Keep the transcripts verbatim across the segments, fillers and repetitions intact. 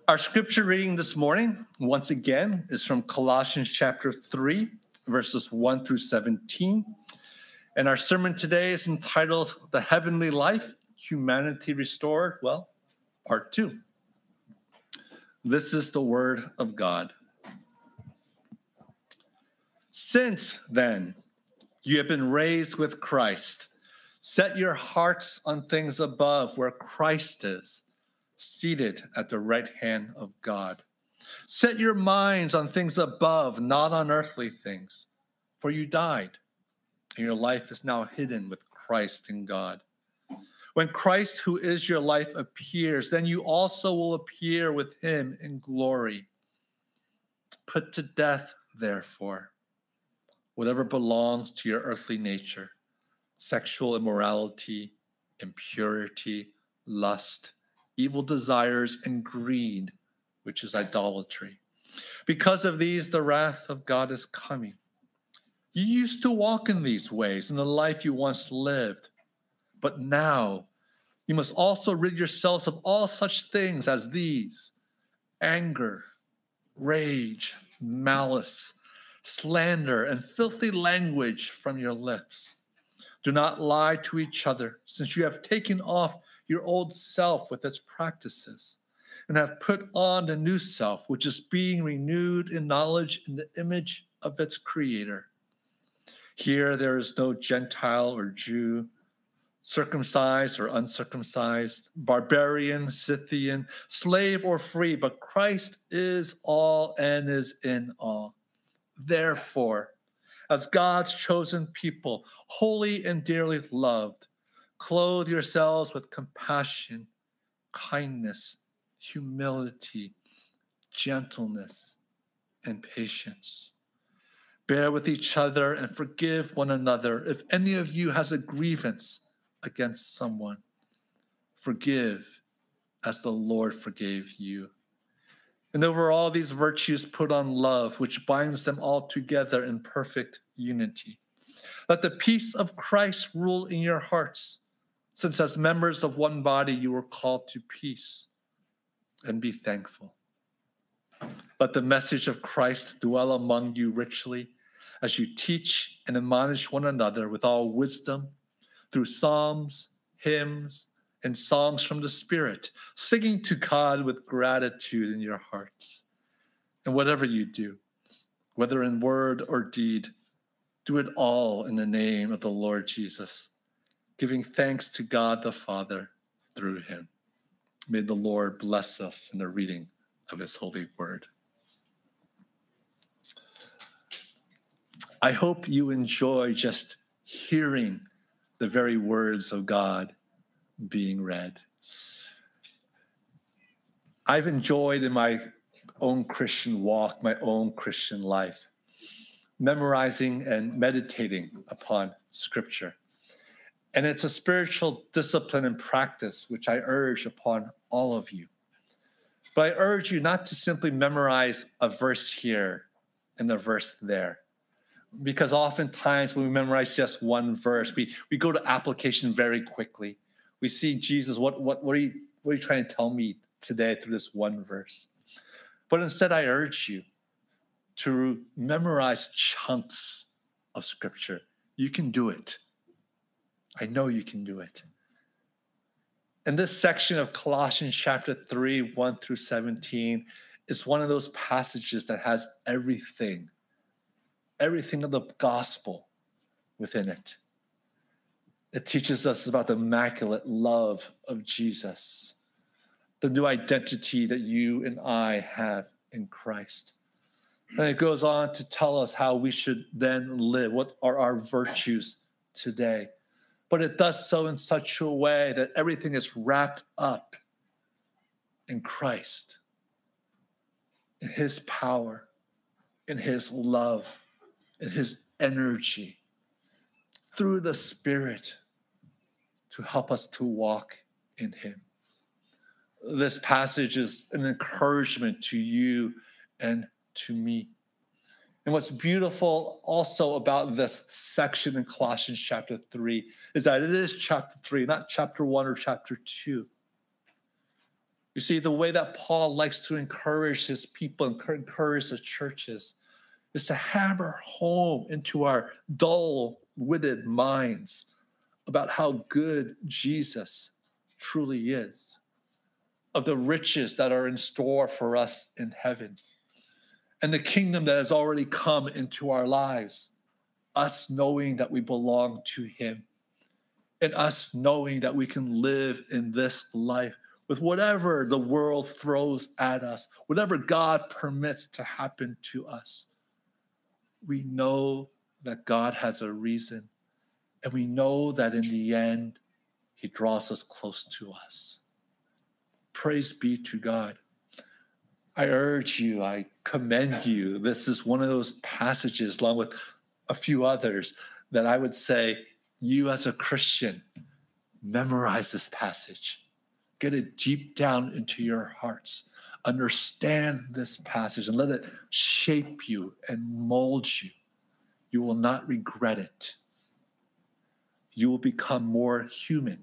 Our scripture reading this morning, once again, is from Colossians chapter three, verses one through seventeen. And our sermon today is entitled, The Heavenly Life, Humanity Restored, well, part two. This is the word of God. Since then, you have been raised with Christ. Set your hearts on things above where Christ is, seated at the right hand of God. Set your minds on things above, not on earthly things, for you died, and your life is now hidden with Christ in God. When Christ, who is your life, appears, then you also will appear with him in glory. Put to death, therefore, whatever belongs to your earthly nature: sexual immorality, impurity, lust, evil desires, and greed, which is idolatry. Because of these, the wrath of God is coming. You used to walk in these ways in the life you once lived, but now you must also rid yourselves of all such things as these: anger, rage, malice, slander, and filthy language from your lips. Do not lie to each other, since you have taken off your old self with its practices, and have put on the new self, which is being renewed in knowledge in the image of its creator. Here there is no Gentile or Jew, circumcised or uncircumcised, barbarian, Scythian, slave or free, but Christ is all and is in all. Therefore, as God's chosen people, holy and dearly loved, clothe yourselves with compassion, kindness, humility, gentleness, and patience. Bear with each other and forgive one another. If any of you has a grievance against someone, forgive as the Lord forgave you. And over all these virtues put on love, which binds them all together in perfect unity. Let the peace of Christ rule in your hearts, since as members of one body you were called to peace, and be thankful. Let the message of Christ dwell among you richly as you teach and admonish one another with all wisdom through psalms, hymns, and songs from the Spirit, singing to God with gratitude in your hearts. And whatever you do, whether in word or deed, do it all in the name of the Lord Jesus, giving thanks to God the Father through him. May the Lord bless us in the reading of his holy word. I hope you enjoy just hearing the very words of God being read. I've enjoyed in my own Christian walk, my own Christian life, memorizing and meditating upon Scripture. And it's a spiritual discipline and practice which I urge upon all of you. But I urge you not to simply memorize a verse here and a verse there. Because oftentimes when we memorize just one verse, we, we go to application very quickly. We see, Jesus, what, what, what, are you, what are you trying to tell me today through this one verse? But instead, I urge you to memorize chunks of Scripture. You can do it. I know you can do it. And this section of Colossians chapter three, one through seventeen, is one of those passages that has everything, everything of the gospel within it. It teaches us about the immaculate love of Jesus, the new identity that you and I have in Christ. And it goes on to tell us how we should then live, what are our virtues today. But it does so in such a way that everything is wrapped up in Christ, in his power, in his love, in his energy, through the Spirit to help us to walk in him. This passage is an encouragement to you and to me. And what's beautiful also about this section in Colossians chapter three is that it is chapter three, not chapter one or chapter two. You see, the way that Paul likes to encourage his people and encourage the churches is to hammer home into our dull-witted minds about how good Jesus truly is, of the riches that are in store for us in heaven, and the kingdom that has already come into our lives, us knowing that we belong to him, and us knowing that we can live in this life with whatever the world throws at us, whatever God permits to happen to us. We know that God has a reason, and we know that in the end, he draws us close to us. Praise be to God. I urge you, I commend you. This is one of those passages, along with a few others, that I would say, you as a Christian, memorize this passage. Get it deep down into your hearts. Understand this passage and let it shape you and mold you. You will not regret it. You will become more human.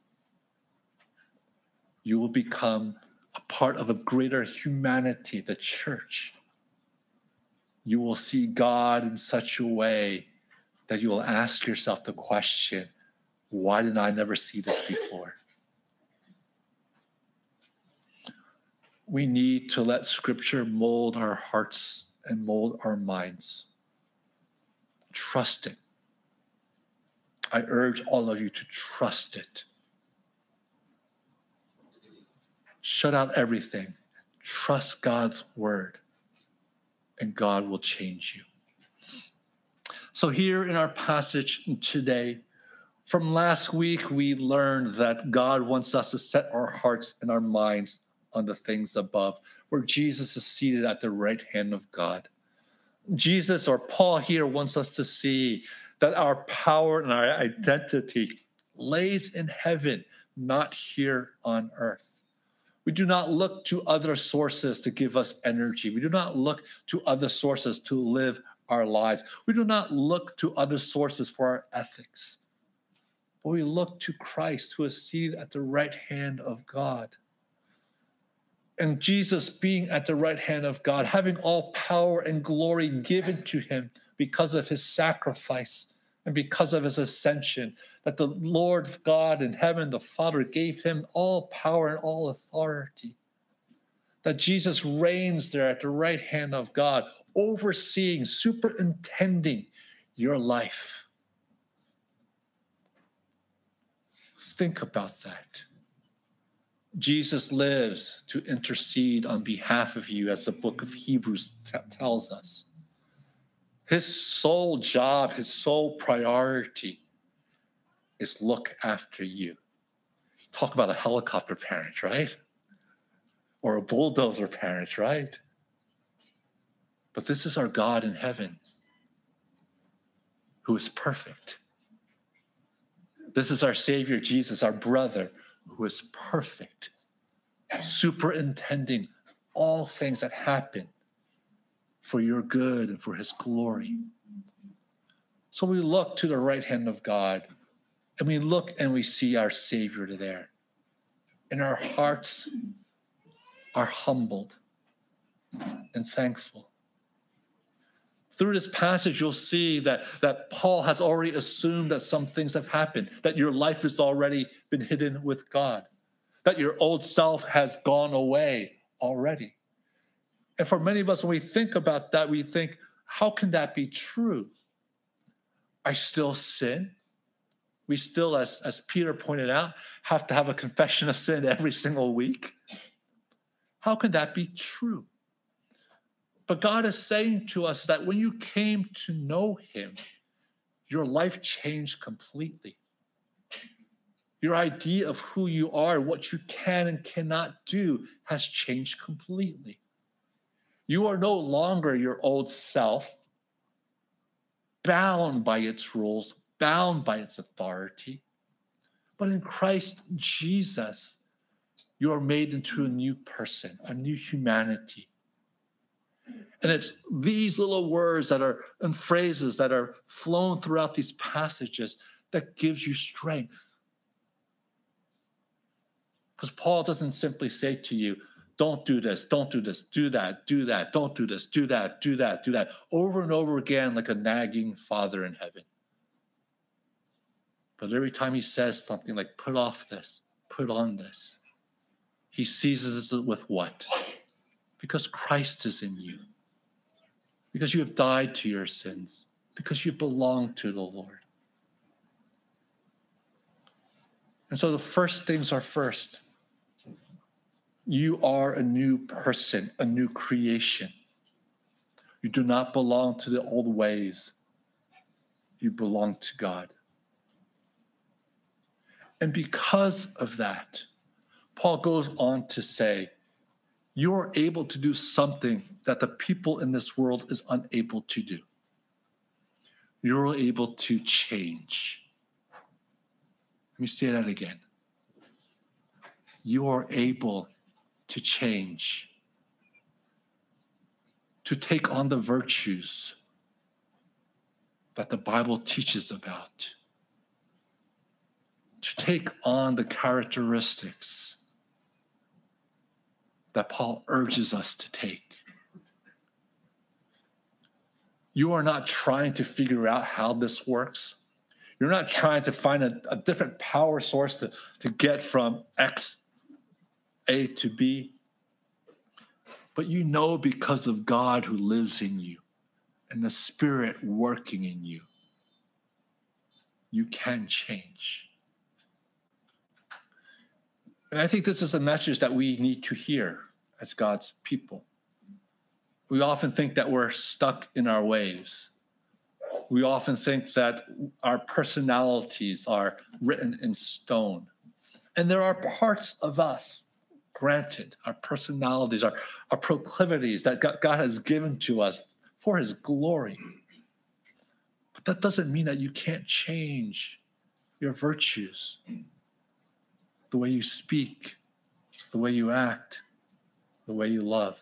You will become a part of a greater humanity, the church. You will see God in such a way that you will ask yourself the question, why did I never see this before? We need to let Scripture mold our hearts and mold our minds. Trust it. I urge all of you to trust it. Shut out everything. Trust God's word, and God will change you. So here in our passage today, from last week, we learned that God wants us to set our hearts and our minds on the things above, where Jesus is seated at the right hand of God. Jesus, or Paul here, wants us to see that our power and our identity lays in heaven, not here on earth. We do not look to other sources to give us energy. We do not look to other sources to live our lives. We do not look to other sources for our ethics. But we look to Christ, who is seated at the right hand of God. And Jesus being at the right hand of God, having all power and glory given to him because of his sacrifice and because of his ascension, that the Lord God in heaven, the Father, gave him all power and all authority. That Jesus reigns there at the right hand of God, overseeing, superintending your life. Think about that. Jesus lives to intercede on behalf of you, as the book of Hebrews t- tells us. His sole job, his sole priority is look after you. Talk about a helicopter parent, right? Or a bulldozer parent, right? But this is our God in heaven, who is perfect. This is our Savior, Jesus, our brother, who is perfect, superintending all things that happen for your good and for his glory. So we look to the right hand of God, and we look and we see our Savior there. And our hearts are humbled and thankful. Through this passage, you'll see that, that Paul has already assumed that some things have happened, that your life has already been hidden with God, that your old self has gone away already. And for many of us, when we think about that, we think, how can that be true? I still sin. We still, as, as Peter pointed out, have to have a confession of sin every single week. How can that be true? But God is saying to us that when you came to know him, your life changed completely. Your idea of who you are, what you can and cannot do, has changed completely. You are no longer your old self, bound by its rules, bound by its authority. But in Christ Jesus, you are made into a new person, a new humanity. And it's these little words that are and phrases that are flown throughout these passages that gives you strength. Because Paul doesn't simply say to you, don't do this, don't do this, do that, do that, don't do this, do that, do that, do that, over and over again like a nagging father in heaven. But every time he says something like, put off this, put on this, he seizes it with what? Because Christ is in you. Because you have died to your sins. Because you belong to the Lord. And so the first things are first. You are a new person, a new creation. You do not belong to the old ways. You belong to God. And because of that, Paul goes on to say, you are able to do something that the people in this world is unable to do. You're able to change. Let me say that again. You are able to change, to take on the virtues that the Bible teaches about, to take on the characteristics that Paul urges us to take. You are not trying to figure out how this works. You're not trying to find a, a different power source to, to get from X, A to B. But you know because of God who lives in you and the Spirit working in you, you can change. And I think this is a message that we need to hear as God's people. We often think that we're stuck in our ways. We often think that our personalities are written in stone. And there are parts of us, granted, our personalities, our, our proclivities that God, God has given to us for his glory. But that doesn't mean that you can't change your virtues, the way you speak, the way you act, the way you love.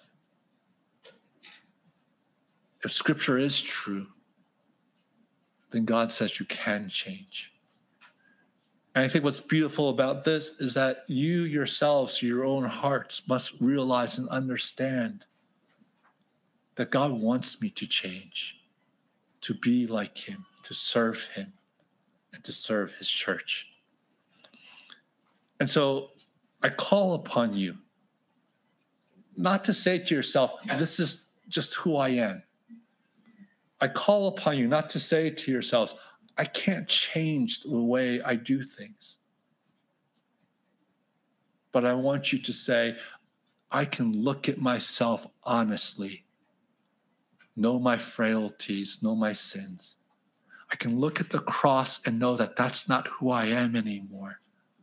If Scripture is true, then God says you can change. And I think what's beautiful about this is that you yourselves, your own hearts, must realize and understand that God wants me to change, to be like him, to serve him, and to serve his church. And so I call upon you not to say to yourself, this is just who I am. I call upon you not to say to yourselves, I can't change the way I do things. But I want you to say, I can look at myself honestly, know my frailties, know my sins. I can look at the cross and know that that's not who I am anymore.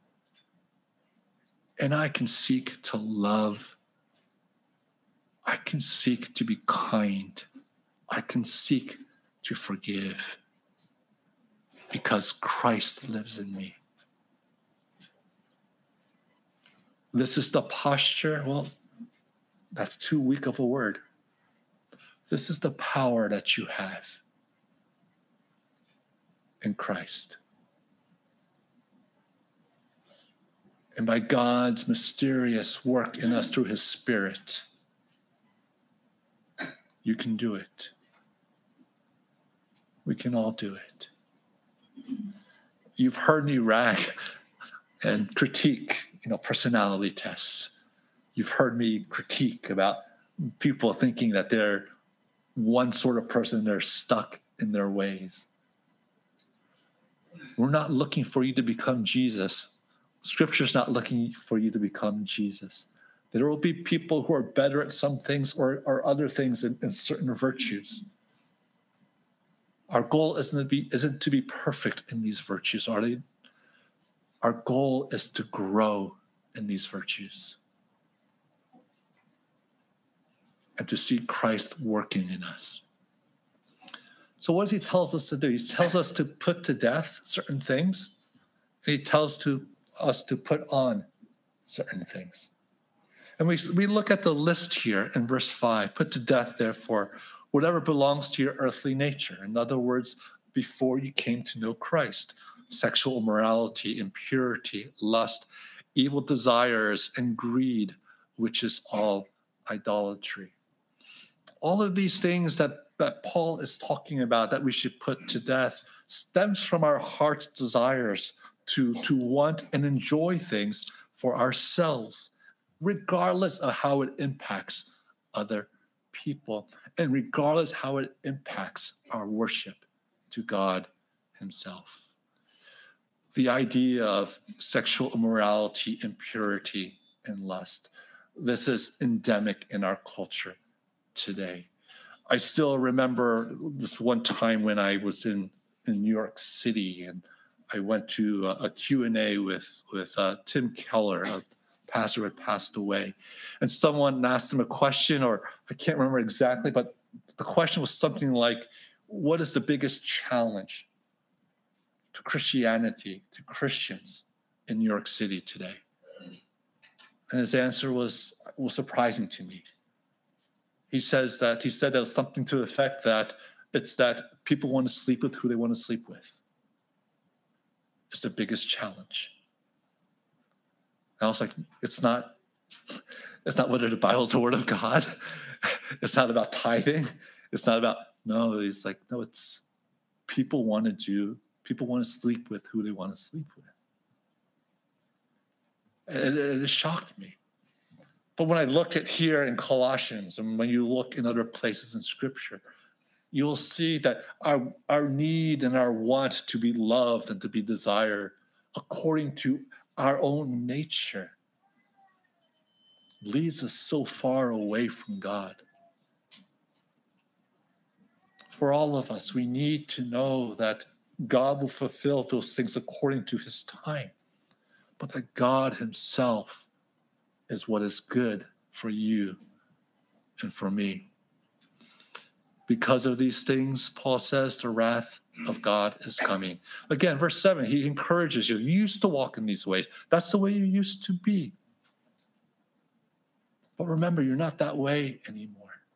And I can seek to love. I can seek to be kind. I can seek to forgive because Christ lives in me. This is the posture. Well, that's too weak of a word. This is the power that you have in Christ. And by God's mysterious work in us through his Spirit, you can do it. We can all do it. You've heard me rag and critique, you know, personality tests. You've heard me critique about people thinking that they're one sort of person, they're stuck in their ways. We're not looking for you to become Jesus. Scripture's not looking for you to become Jesus. There will be people who are better at some things or, or other things in, in certain virtues. Our goal isn't to be isn't to be perfect in these virtues, are they? Our goal is to grow in these virtues and to see Christ working in us. So what does he tell us to do? He tells us to put to death certain things, and he tells to us to put on certain things. And we, we look at the list here in verse five, put to death, therefore, whatever belongs to your earthly nature. In other words, before you came to know Christ, sexual immorality, impurity, lust, evil desires, and greed, which is all idolatry. All of these things that, that Paul is talking about that we should put to death stems from our heart's desires to, to want and enjoy things for ourselves, regardless of how it impacts other people, and regardless how it impacts our worship to God himself. The idea of sexual immorality, impurity, and lust. This is endemic in our culture today. I still remember this one time when I was in, in New York City, and I went to a, a Q and A with, with uh, Tim Keller, a pastor who had passed away. And someone asked him a question, or I can't remember exactly, but the question was something like, what is the biggest challenge to Christianity, to Christians in New York City today? And his answer was, was surprising to me. He says that, he said that was something to the effect that it's that people want to sleep with who they want to sleep with. It's the biggest challenge. And I was like, it's not, it's not whether the Bible is the word of God. It's not about tithing. It's not about, no, he's like, no, it's people want to do, people want to sleep with who they want to sleep with. And it, it shocked me. But when I look at here in Colossians, and when you look in other places in Scripture, you'll see that our, our need and our want to be loved and to be desired according to our own nature leads us so far away from God. For all of us, we need to know that God will fulfill those things according to his time, but that God himself is what is good for you and for me. Because of these things, Paul says, the wrath of God is coming. Again, verse seven, he encourages you. You used to walk in these ways. That's the way you used to be. But remember, you're not that way anymore.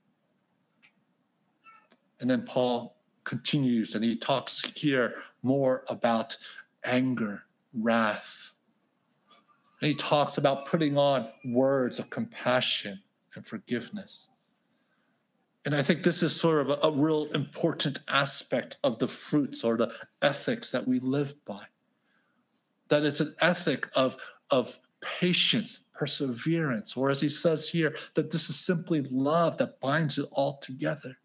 And then Paul continues, and he talks here more about anger, wrath. And he talks about putting on words of compassion and forgiveness. And I think this is sort of a, a real important aspect of the fruits or the ethics that we live by. That it's an ethic of, of patience, perseverance, or as he says here, that this is simply love that binds it all together.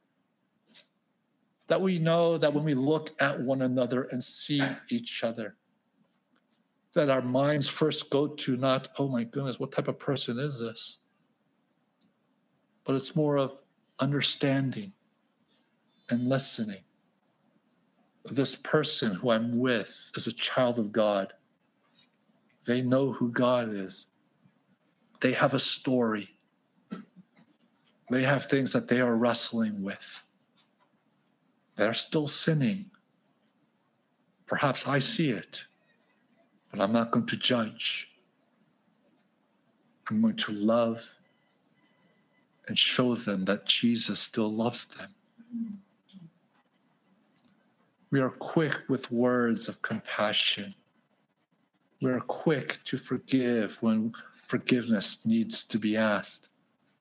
That we know that when we look at one another and see each other, that our minds first go to not, oh my goodness, what type of person is this? But it's more of understanding and listening. This person who I'm with is a child of God. They know who God is. They have a story. They have things that they are wrestling with. They're still sinning. Perhaps I see it, but I'm not going to judge. I'm going to love and show them that Jesus still loves them. We are quick with words of compassion. We are quick to forgive when forgiveness needs to be asked.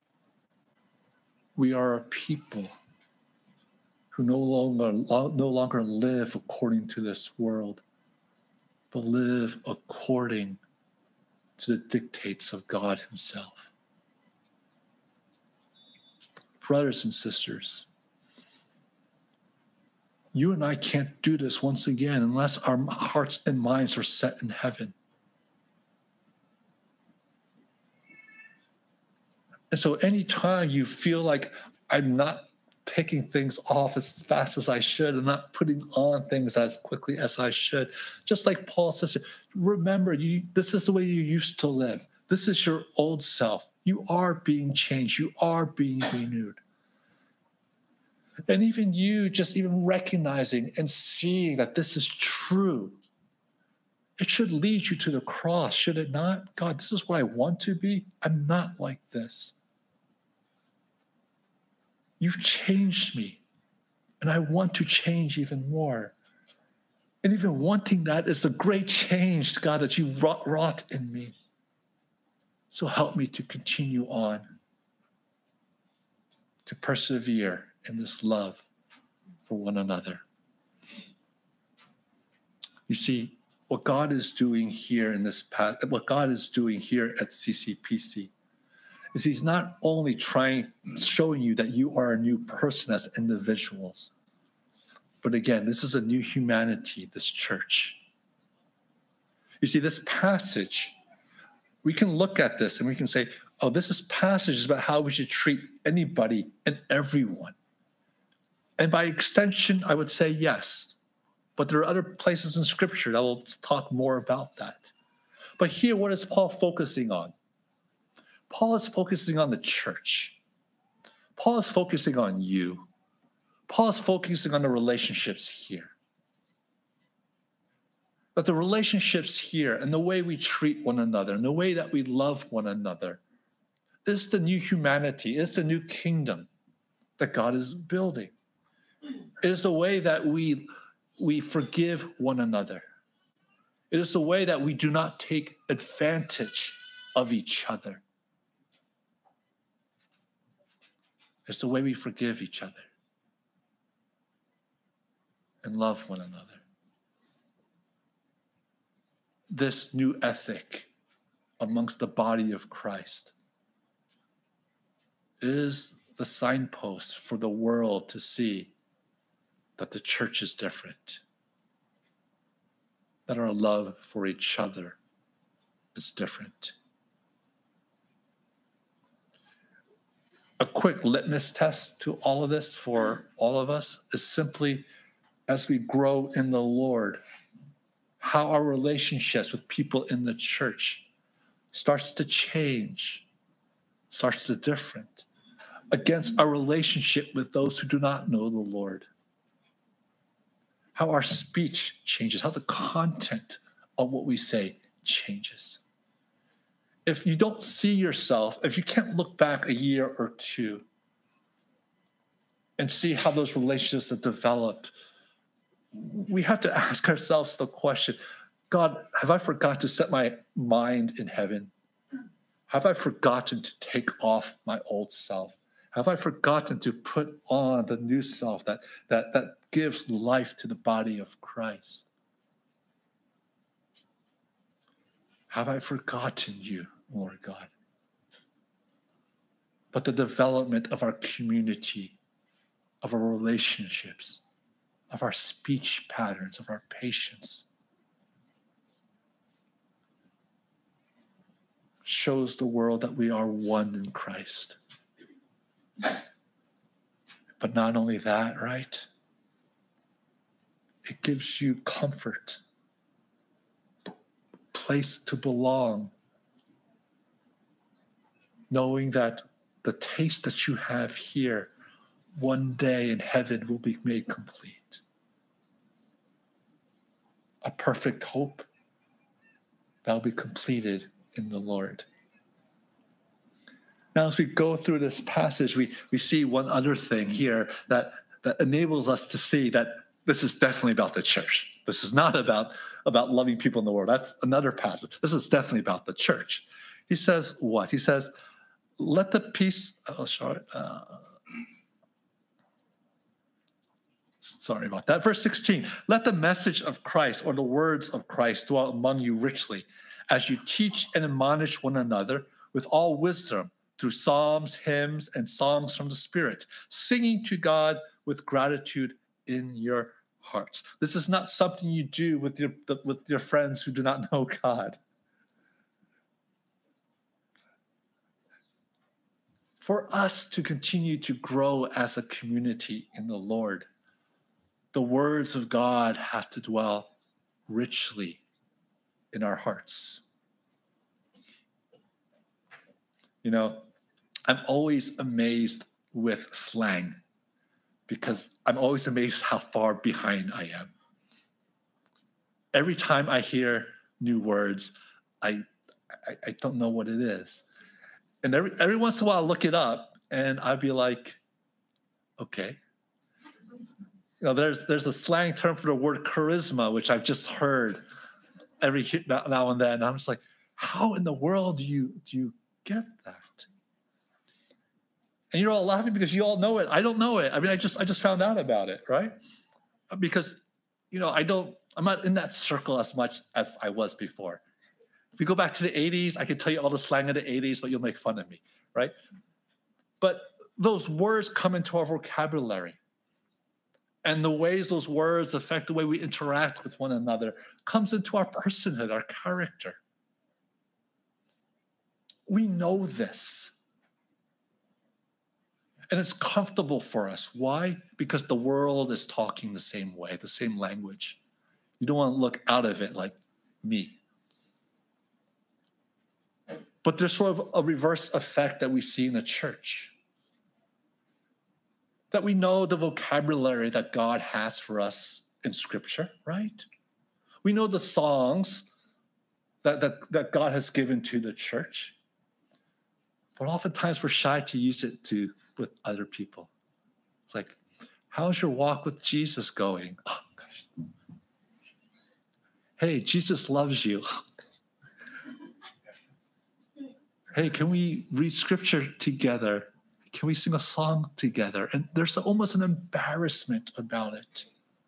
We are a people who no longer, no longer live according to this world, but live according to the dictates of God himself. Brothers and sisters, you and I can't do this once again unless our hearts and minds are set in heaven. And so anytime you feel like I'm not taking things off as fast as I should and not putting on things as quickly as I should, just like Paul says, remember, you, this is the way you used to live. This is your old self. You are being changed. You are being renewed. And even you just even recognizing and seeing that this is true, it should lead you to the cross, should it not? God, this is what I want to be. I'm not like this. You've changed me, and I want to change even more. And even wanting that is a great change, God, that you wrought, wrought in me. So help me to continue on, to persevere in this love for one another. You see, what God is doing here in this path, what God is doing here at C C P C is he's not only trying, showing you that you are a new person as individuals, but again, this is a new humanity, this church. You see, this passage, we can look at this and we can say, oh, this is passage is about how we should treat anybody and everyone. And by extension, I would say yes. But there are other places in Scripture that will talk more about that. But here, what is Paul focusing on? Paul is focusing on the church. Paul is focusing on you. Paul is focusing on the relationships here. But the relationships here and the way we treat one another and the way that we love one another is the new humanity, is the new kingdom that God is building. It is the way that we, we forgive one another. It is the way that we do not take advantage of each other. It's the way we forgive each other and love one another. This new ethic amongst the body of Christ is the signpost for the world to see that the church is different, that our love for each other is different. A quick litmus test to all of this for all of us is simply as we grow in the Lord, how our relationships with people in the church starts to change, starts to different against our relationship with those who do not know the Lord. How our speech changes, how the content of what we say changes. If you don't see yourself, if you can't look back a year or two and see how those relationships have developed, we have to ask ourselves the question, God, have I forgot to set my mind in heaven? Have I forgotten to take off my old self? Have I forgotten to put on the new self that, that, that gives life to the body of Christ? Have I forgotten you, Lord God? But the development of our community, of our relationships, of our speech patterns, of our patience, shows the world that we are one in Christ. But not only that, right? It gives you comfort, place to belong, knowing that the taste that you have here one day in heaven will be made complete. A perfect hope that will be completed in the Lord. Now, as we go through this passage, we, we see one other thing here that, that enables us to see that this is definitely about the church. This is not about, about loving people in the world. That's another passage. This is definitely about the church. He says what? He says, let the peace, oh, sorry, uh, sorry about that. Verse sixteen, let the message of Christ or the words of Christ dwell among you richly as you teach and admonish one another with all wisdom through psalms, hymns, and songs from the Spirit, singing to God with gratitude in your hearts. This is not something you do with your, with your friends who do not know God. For us to continue to grow as a community in the Lord, the words of God have to dwell richly in our hearts. You know, I'm always amazed with slang because I'm always amazed how far behind I am. Every time I hear new words, I I, I don't know what it is. And every, every once in a while, I look it up and I'd be like, okay. You know, there's there's a slang term for the word charisma, which I've just heard every now, now and then. And I'm just like, how in the world do you do you get that? And you're all laughing because you all know it. I don't know it. I mean, I just I just found out about it, right? Because, you know, I don't, I'm not in that circle as much as I was before. If you go back to the eighties, I could tell you all the slang of the eighties, but you'll make fun of me, right? But those words come into our vocabulary. And the ways those words affect the way we interact with one another comes into our personhood, our character. We know this. And it's comfortable for us. Why? Because the world is talking the same way, the same language. You don't want to look out of it like me. But there's sort of a reverse effect that we see in the church. That we know the vocabulary that God has for us in Scripture, right? We know the songs that, that, that God has given to the church. But oftentimes we're shy to use it to with other people. It's like, how's your walk with Jesus going? Oh, gosh. Hey, Jesus loves you. Hey, can we read Scripture together? Can we sing a song together? And there's almost an embarrassment about it.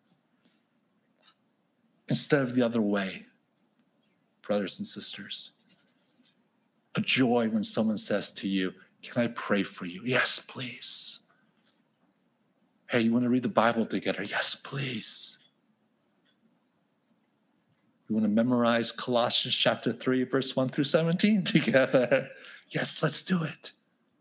Instead of the other way, brothers and sisters. A joy when someone says to you, can I pray for you? Yes, please. Hey, you want to read the Bible together? Yes, please. You want to memorize Colossians chapter three, verse one through seventeen together? Yes, let's do it.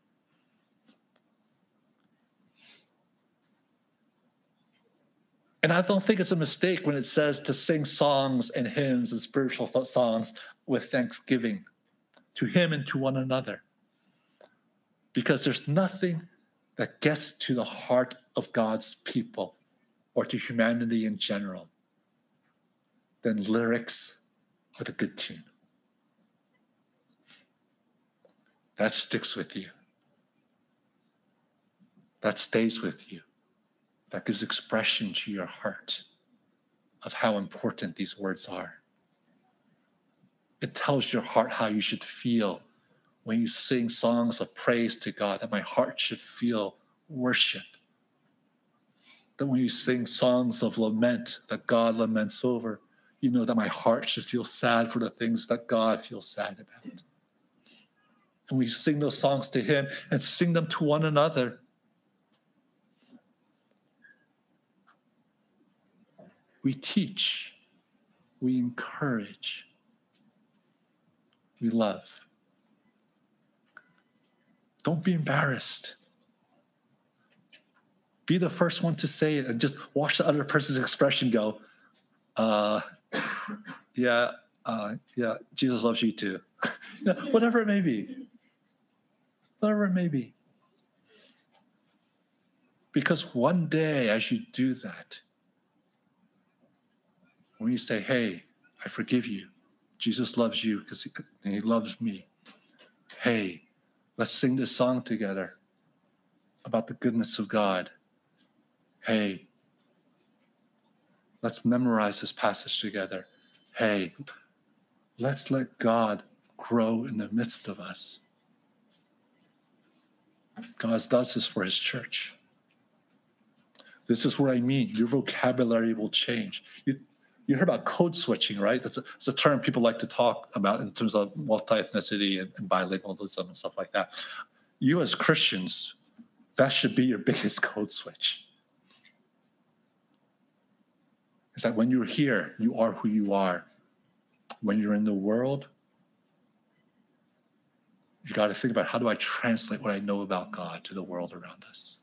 And I don't think it's a mistake when it says to sing songs and hymns and spiritual songs with thanksgiving to Him and to one another. Because there's nothing that gets to the heart of God's people or to humanity in general than lyrics with a good tune. That sticks with you. That stays with you. That gives expression to your heart of how important these words are. It tells your heart how you should feel when you sing songs of praise to God, that my heart should feel worship. That when you sing songs of lament that God laments over, you know that my heart should feel sad for the things that God feels sad about. And we sing those songs to Him and sing them to one another. We teach, we encourage, we love. Don't be embarrassed. Be the first one to say it and just watch the other person's expression go, uh, yeah, uh, yeah, Jesus loves you too. You know, whatever it may be. Whatever it may be. Because one day as you do that, when you say, hey, I forgive you. Jesus loves you because he, he loves me. Hey, let's sing this song together about the goodness of God. Hey, let's memorize this passage together. Hey, let's let God grow in the midst of us. God does this for His church. This is what I mean. Your vocabulary will change. You, you heard about code switching, right? That's a, it's a term people like to talk about in terms of multi-ethnicity and, and bilingualism and stuff like that. You as Christians, that should be your biggest code switch. It's that when you're here, you are who you are. When you're in the world, you got to think about, how do I translate what I know about God to the world around us?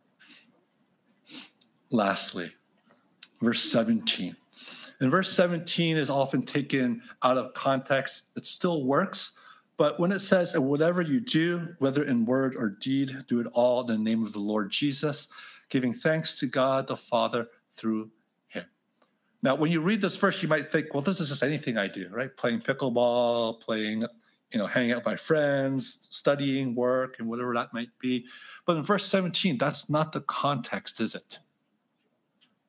Lastly, verse seventeen. And verse seventeen is often taken out of context. It still works, but when it says, and whatever you do, whether in word or deed, do it all in the name of the Lord Jesus, giving thanks to God the Father through Him. Now, when you read this verse, you might think, well, this is just anything I do, right? Playing pickleball, playing, you know, hanging out with my friends, studying, work, and whatever that might be. But in verse seventeen, that's not the context, is it?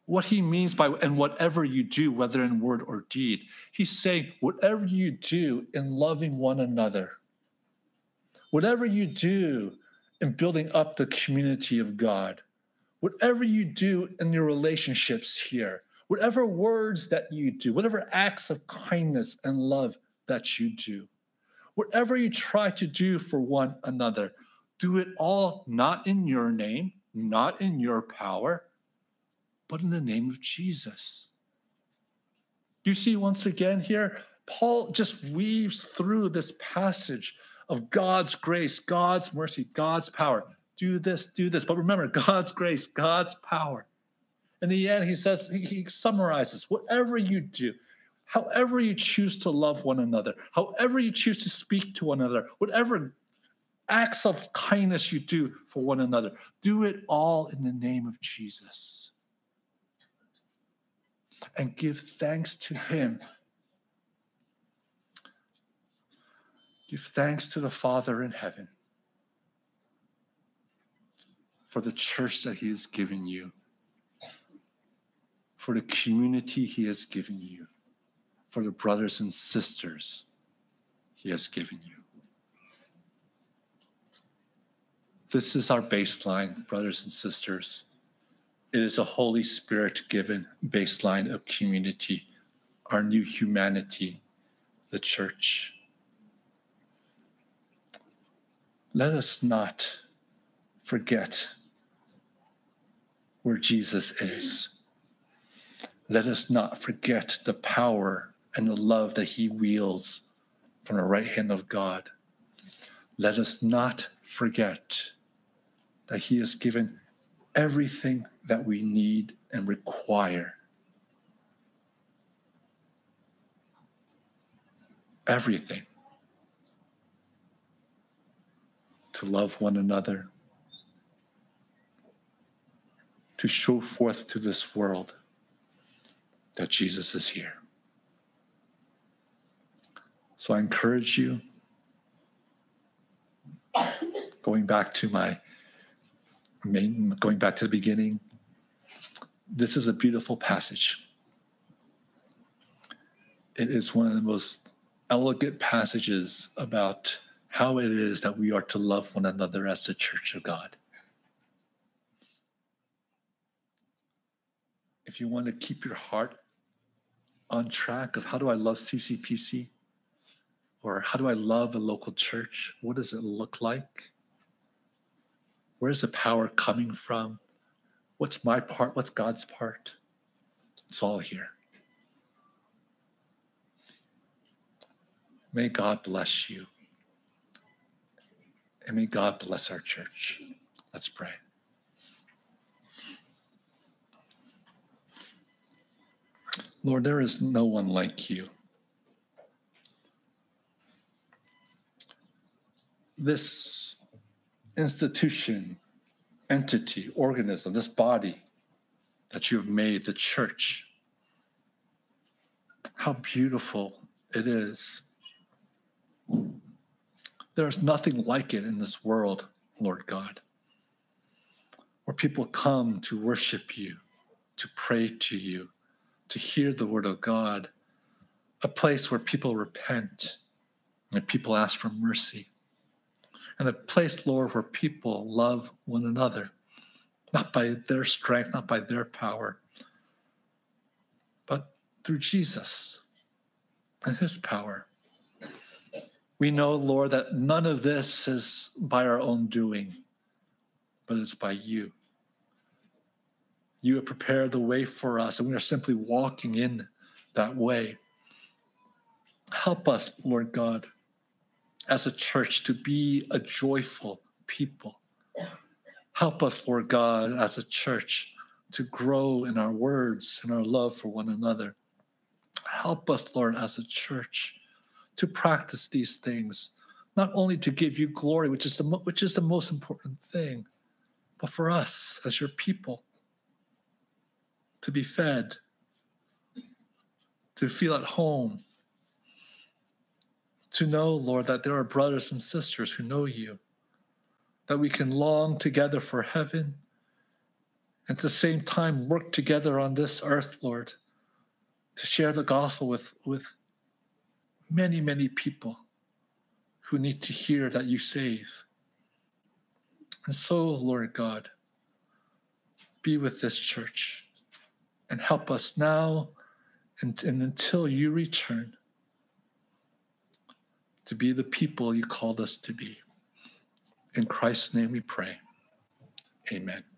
what he means by, and whatever you do, whether in word or deed, he's saying, whatever you do in loving one another, whatever you do in building up the community of God, whatever you do in your relationships here, whatever words that you do, whatever acts of kindness and love that you do, whatever you try to do for one another, do it all not in your name, not in your power, but in the name of Jesus. Do you see once again here, Paul just weaves through this passage of God's grace, God's mercy, God's power. Do this, do this. But remember, God's grace, God's power. In the end, he says, he, he summarizes, whatever you do, however you choose to love one another, however you choose to speak to one another, whatever acts of kindness you do for one another, do it all in the name of Jesus. And give thanks to him. Give thanks to the Father in heaven for the church that he has given you, for the community he has given you, for the brothers and sisters he has given you. This is our baseline, brothers and sisters. It is a Holy Spirit-given baseline of community, our new humanity, the church. Let us not forget where Jesus is. Let us not forget the power and the love that he wields from the right hand of God. Let us not forget that he has given everything that we need and require. Everything. To love one another. To show forth to this world that Jesus is here. So I encourage you, going back to my main, going back to the beginning, this is a beautiful passage. It is one of the most elegant passages about how it is that we are to love one another as the church of God. If you want to keep your heart on track of how do I love C C P C, or how do I love a local church, what does it look like? Where's the power coming from? What's my part? What's God's part? It's all here. May God bless you. And may God bless our church. Let's pray. Lord, there is no one like you. This institution, entity, organism, this body that you have made, the church, how beautiful it is. There is nothing like it in this world, Lord God, where people come to worship you, to pray to you, to hear the word of God, a place where people repent and people ask for mercy, and a place, Lord, where people love one another, not by their strength, not by their power, but through Jesus and his power. We know, Lord, that none of this is by our own doing, but it's by you. You have prepared the way for us, and we are simply walking in that way. Help us, Lord God, as a church to be a joyful people. Help us, Lord God, as a church to grow in our words and our love for one another. Help us, Lord, as a church to practice these things, not only to give you glory, which is the mo- which is the most important thing, but for us as your people to be fed, to feel at home, to know, Lord, that there are brothers and sisters who know you, that we can long together for heaven At the same time, work together on this earth, Lord, to share the gospel with, with many, many people who need to hear that you save. And so, Lord God, be with this church and help us now and, and until you return to be the people you called us to be. In Christ's name we pray. Amen.